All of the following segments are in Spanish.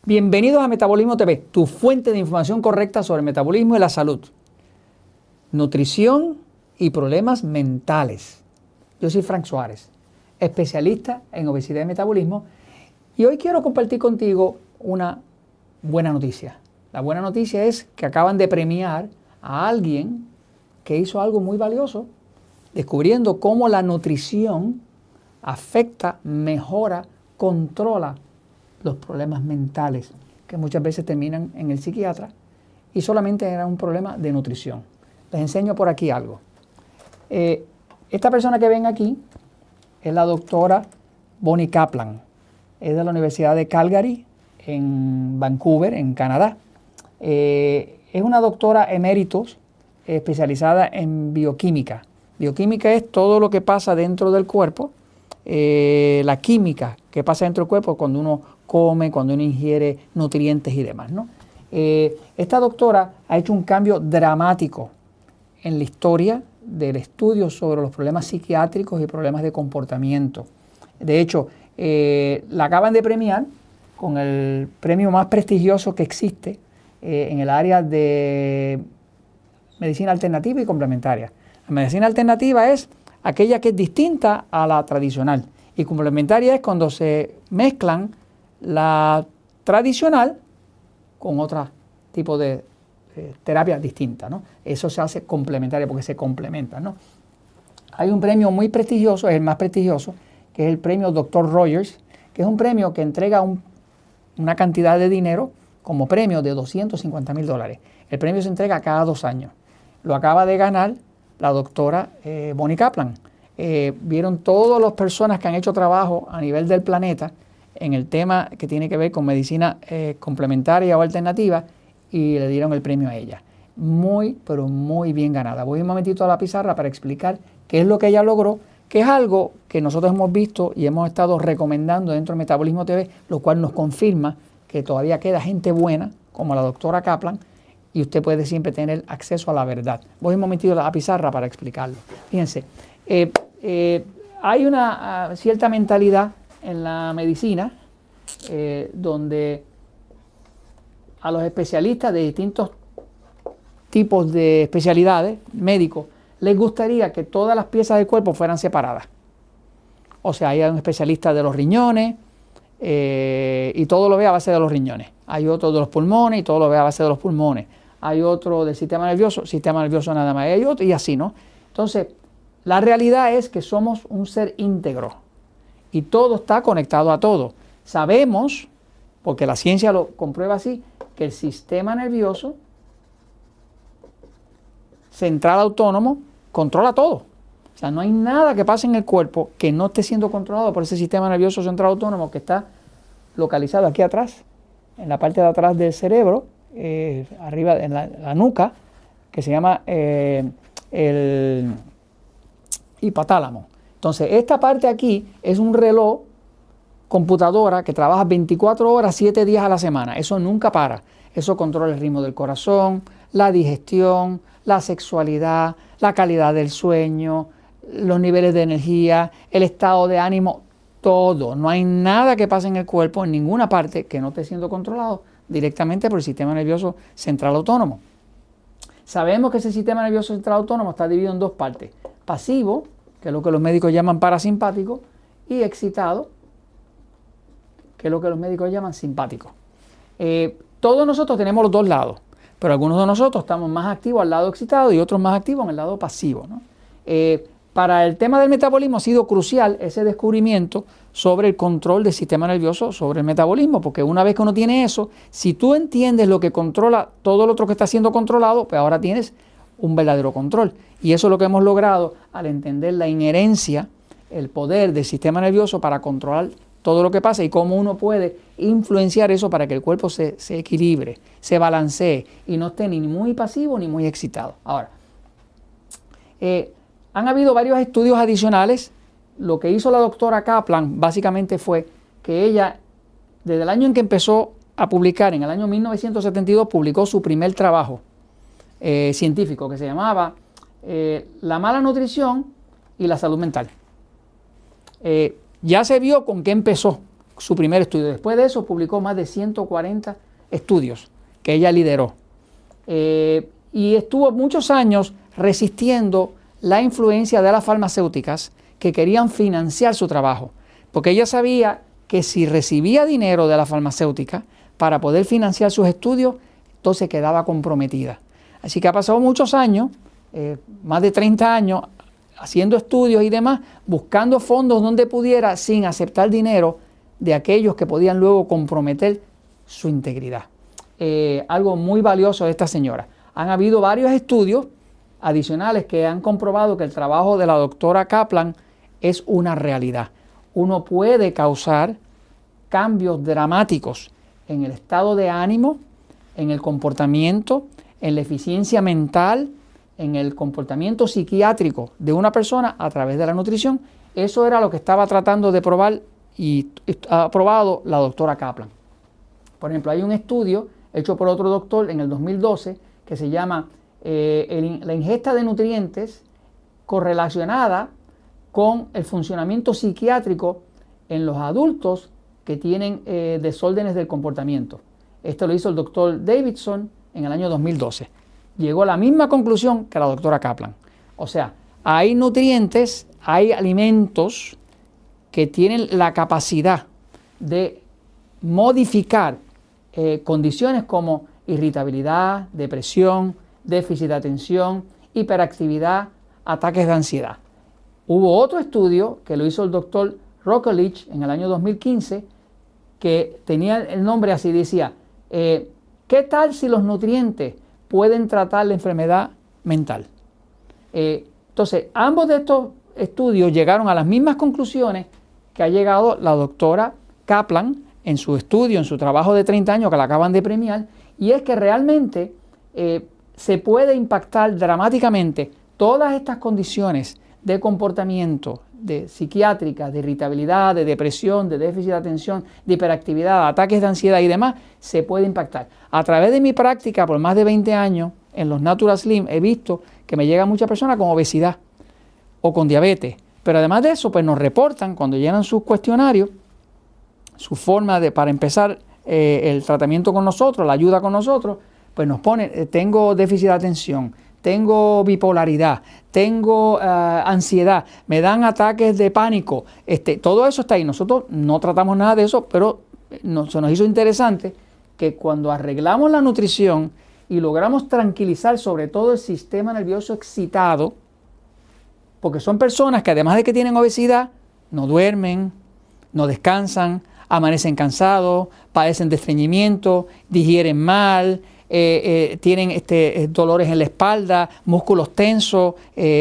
Bienvenidos a Metabolismo TV, tu fuente de información correcta sobre el metabolismo y la salud, nutrición y problemas mentales. Yo soy Frank Suárez, especialista en obesidad y metabolismo, y hoy quiero compartir contigo una buena noticia. La buena noticia es que acaban de premiar a alguien que hizo algo muy valioso, descubriendo cómo la nutrición afecta, mejora, controla los problemas mentales que muchas veces terminan en el psiquiatra y solamente era un problema de nutrición. Les enseño por aquí algo. Esta persona que ven aquí es la doctora Bonnie Kaplan. Es de la Universidad de Calgary en Vancouver, en Canadá. Es una doctora eméritos especializada en bioquímica. Bioquímica es todo lo que pasa dentro del cuerpo, la química que pasa dentro del cuerpo cuando uno come, cuando uno ingiere nutrientes y demás, ¿no? Esta doctora ha hecho un cambio dramático en la historia del estudio sobre los problemas psiquiátricos y problemas de comportamiento. De hecho, la acaban de premiar con el premio más prestigioso que existe en el área de medicina alternativa y complementaria. La medicina alternativa es aquella que es distinta a la tradicional y complementaria es cuando se mezclan la tradicional con otro tipo de terapia distinta, ¿no? Eso se hace complementaria porque se complementan, ¿no? Hay un premio muy prestigioso, es el más prestigioso, que es el premio Dr. Rogers, que es un premio que entrega una cantidad de dinero como premio de $250,000. El premio se entrega cada 2 años. Lo acaba de ganar la doctora Bonnie Kaplan. Vieron todas las personas que han hecho trabajo a nivel del planeta en el tema que tiene que ver con medicina complementaria o alternativa y le dieron el premio a ella. Muy, pero muy bien ganada. Voy un momentito a la pizarra para explicar qué es lo que ella logró, que es algo que nosotros hemos visto y hemos estado recomendando dentro de Metabolismo TV, lo cual nos confirma que todavía queda gente buena, como la doctora Kaplan, y usted puede siempre tener acceso a la verdad. Voy un momentito a la pizarra para explicarlo. Fíjense, hay una cierta mentalidad en la medicina donde a los especialistas de distintos tipos de especialidades médicos les gustaría que todas las piezas del cuerpo fueran separadas. O sea, hay un especialista de los riñones y todo lo ve a base de los riñones. Hay otro de los pulmones y todo lo ve a base de los pulmones. Hay otro del sistema nervioso nada más. Hay otro y así, ¿no? Entonces, la realidad es que somos un ser íntegro y todo está conectado a todo. Sabemos, porque la ciencia lo comprueba así, que el sistema nervioso central autónomo controla todo. O sea, no hay nada que pase en el cuerpo que no esté siendo controlado por ese sistema nervioso central autónomo que está localizado aquí atrás, en la parte de atrás del cerebro, arriba en la nuca, que se llama el hipotálamo. Entonces, esta parte aquí es un reloj computadora que trabaja 24 horas, 7 días a la semana. Eso nunca para. Eso controla el ritmo del corazón, la digestión, la sexualidad, la calidad del sueño, los niveles de energía, el estado de ánimo, todo. No hay nada que pase en el cuerpo, en ninguna parte, que no esté siendo controlado directamente por el sistema nervioso central autónomo. Sabemos que ese sistema nervioso central autónomo está dividido en 2 partes. Pasivo, que es lo que los médicos llaman parasimpático, y excitado, que es lo que los médicos llaman simpático. Todos nosotros tenemos los 2 lados, pero algunos de nosotros estamos más activos al lado excitado y otros más activos en el lado pasivo, ¿no? Para el tema del metabolismo ha sido crucial ese descubrimiento sobre el control del sistema nervioso sobre el metabolismo, porque una vez que uno tiene eso, si tú entiendes lo que controla todo lo otro que está siendo controlado, pues ahora tienes un verdadero control. Y eso es lo que hemos logrado al entender la inherencia, el poder del sistema nervioso para controlar todo lo que pasa y cómo uno puede influenciar eso para que el cuerpo se equilibre, se balancee y no esté ni muy pasivo ni muy excitado. Ahora, han habido varios estudios adicionales. Lo que hizo la doctora Kaplan básicamente fue que ella, desde el año en que empezó a publicar, en el año 1972, publicó su primer trabajo científico que se llamaba La mala nutrición y la salud mental. Ya se vio con qué empezó, su primer estudio. Después de eso publicó más de 140 estudios que ella lideró. Y estuvo muchos años resistiendo la influencia de las farmacéuticas que querían financiar su trabajo, porque ella sabía que si recibía dinero de la farmacéutica para poder financiar sus estudios, entonces quedaba comprometida. Así que ha pasado muchos años, más de 30 años, haciendo estudios y demás, buscando fondos donde pudiera sin aceptar dinero de aquellos que podían luego comprometer su integridad. Algo muy valioso de esta señora. Han habido varios estudios adicionales que han comprobado que el trabajo de la doctora Kaplan es una realidad. Uno puede causar cambios dramáticos en el estado de ánimo, en el comportamiento, en la eficiencia mental, en el comportamiento psiquiátrico de una persona a través de la nutrición. Eso era lo que estaba tratando de probar y ha probado la doctora Kaplan. Por ejemplo, hay un estudio hecho por otro doctor en el 2012 que se llama la ingesta de nutrientes correlacionada con el funcionamiento psiquiátrico en los adultos que tienen desórdenes del comportamiento. Esto lo hizo el doctor Davidson en el año 2012. Llegó a la misma conclusión que la doctora Kaplan. O sea, hay nutrientes, hay alimentos que tienen la capacidad de modificar condiciones como irritabilidad, depresión, déficit de atención, hiperactividad, ataques de ansiedad. Hubo otro estudio que lo hizo el doctor Rockledge en el año 2015 que tenía el nombre así, decía, ¿qué tal si los nutrientes pueden tratar la enfermedad mental? Entonces, ambos de estos estudios llegaron a las mismas conclusiones que ha llegado la doctora Kaplan en su estudio, en su trabajo de 30 años que la acaban de premiar, y es que realmente se puede impactar dramáticamente todas estas condiciones de comportamiento, de psiquiátricas, de irritabilidad, de depresión, de déficit de atención, de hiperactividad, ataques de ansiedad y demás, se puede impactar. A través de mi práctica por más de 20 años en los Natural Slim he visto que me llegan muchas personas con obesidad o con diabetes, pero además de eso pues nos reportan cuando llenan sus cuestionarios, su forma para empezar el tratamiento con nosotros, la ayuda con nosotros, pues nos ponen, tengo déficit de atención, tengo bipolaridad, tengo ansiedad, me dan ataques de pánico, todo eso está ahí. Nosotros no tratamos nada de eso, pero se nos hizo interesante que cuando arreglamos la nutrición y logramos tranquilizar sobre todo el sistema nervioso excitado, porque son personas que además de que tienen obesidad, no duermen, no descansan, amanecen cansados, padecen de estreñimiento, digieren mal, tienen dolores en la espalda, músculos tensos,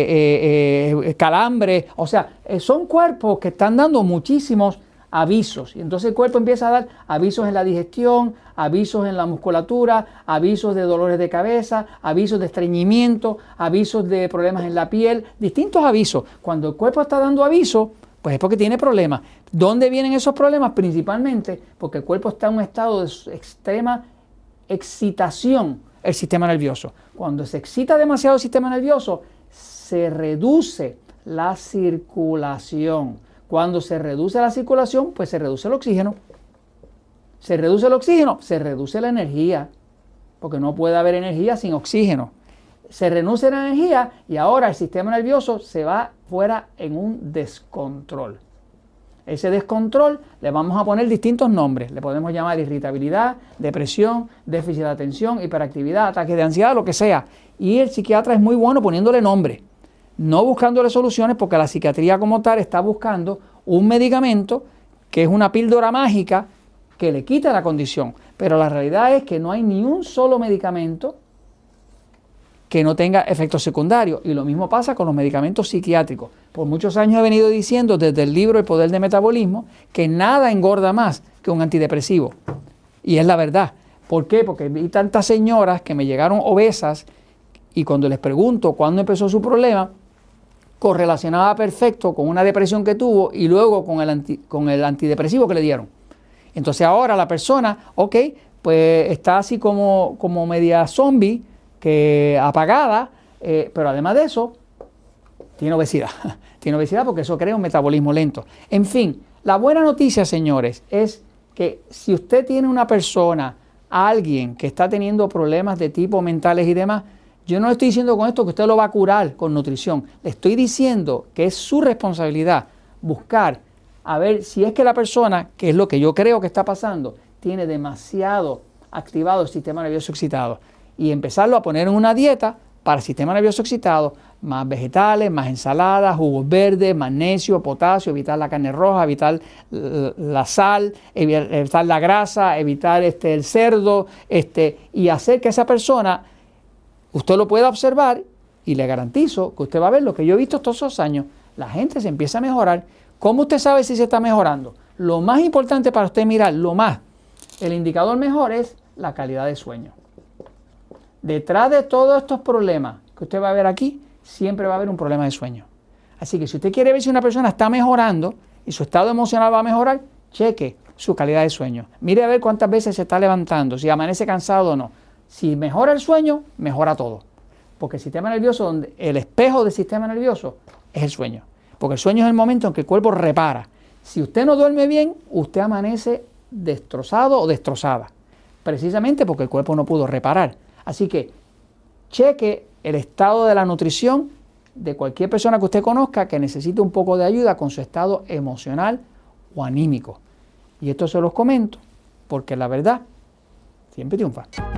calambres. O sea, son cuerpos que están dando muchísimos avisos. Y entonces el cuerpo empieza a dar avisos en la digestión, avisos en la musculatura, avisos de dolores de cabeza, avisos de estreñimiento, avisos de problemas en la piel, distintos avisos. Cuando el cuerpo está dando avisos, pues es porque tiene problemas. ¿Dónde vienen esos problemas? Principalmente porque el cuerpo está en un estado de extrema excitación, el sistema nervioso. Cuando se excita demasiado el sistema nervioso, se reduce la circulación. Cuando se reduce la circulación, pues se reduce el oxígeno. Se reduce el oxígeno, se reduce la energía, porque no puede haber energía sin oxígeno. Se reduce la energía y ahora el sistema nervioso se va fuera en un descontrol. Ese descontrol le vamos a poner distintos nombres. Le podemos llamar irritabilidad, depresión, déficit de atención, hiperactividad, ataques de ansiedad, lo que sea. Y el psiquiatra es muy bueno poniéndole nombre, no buscándole soluciones, porque la psiquiatría como tal está buscando un medicamento que es una píldora mágica que le quita la condición. Pero la realidad es que no hay ni un solo medicamento que no tenga efectos secundarios. Y lo mismo pasa con los medicamentos psiquiátricos. Por muchos años he venido diciendo desde el libro El Poder del Metabolismo que nada engorda más que un antidepresivo. Y es la verdad. ¿Por qué? Porque vi tantas señoras que me llegaron obesas y cuando les pregunto cuándo empezó su problema, correlacionaba perfecto con una depresión que tuvo y luego con el antidepresivo que le dieron. Entonces ahora la persona, ok, pues está así como media zombie, que apagada, pero además de eso, tiene obesidad. Tiene obesidad porque eso crea un metabolismo lento. En fin, La buena noticia, señores, es que si usted tiene una persona, alguien que está teniendo problemas de tipo mentales y demás, yo no le estoy diciendo con esto que usted lo va a curar con nutrición. Le estoy diciendo que es su responsabilidad buscar a ver si es que la persona, que es lo que yo creo que está pasando, tiene demasiado activado el sistema nervioso excitado y empezarlo a poner en una dieta para el sistema nervioso excitado, más vegetales, más ensaladas, jugos verdes, magnesio, potasio, evitar la carne roja, evitar la sal, evitar la grasa, evitar el cerdo, y hacer que esa persona, usted lo pueda observar y le garantizo que usted va a ver lo que yo he visto todos esos años. La gente se empieza a mejorar. ¿Cómo usted sabe si se está mejorando? Lo más importante para usted mirar, el indicador mejor es la calidad de sueño. Detrás de todos estos problemas que usted va a ver aquí, siempre va a haber un problema de sueño. Así que si usted quiere ver si una persona está mejorando y su estado emocional va a mejorar, cheque su calidad de sueño. Mire a ver cuántas veces se está levantando, si amanece cansado o no. Si mejora el sueño, mejora todo. Porque el sistema nervioso, el espejo del sistema nervioso es el sueño. Porque el sueño es el momento en que el cuerpo repara. Si usted no duerme bien, usted amanece destrozado o destrozada. Precisamente porque el cuerpo no pudo reparar. Así que cheque el estado de la nutrición de cualquier persona que usted conozca que necesite un poco de ayuda con su estado emocional o anímico. Y esto se los comento porque la verdad siempre triunfa.